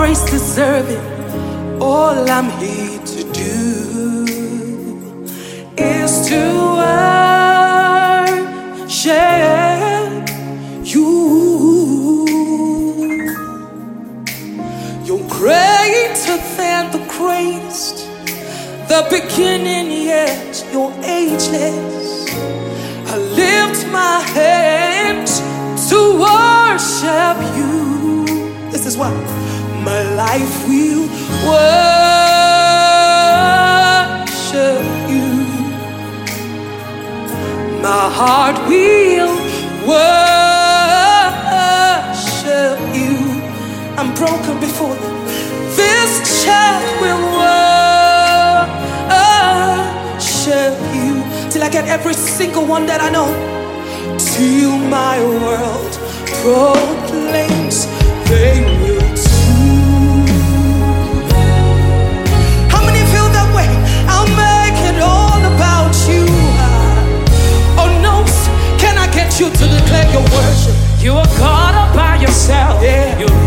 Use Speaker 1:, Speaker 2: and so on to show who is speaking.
Speaker 1: grace deserving. All I'm here to do is to worship you. You're greater than the greatest, the beginning yet you're ageless. I lift my hands to worship you. This is why my life will worship you. My heart will worship you. I'm broken before you. This child will worship you till I get every single one that I know. Till my world proclaims they will too. How many feel that way? I'll make it all about you. Oh no, can I get you to declare your worship?
Speaker 2: You are God all by yourself.
Speaker 1: Yeah.
Speaker 2: You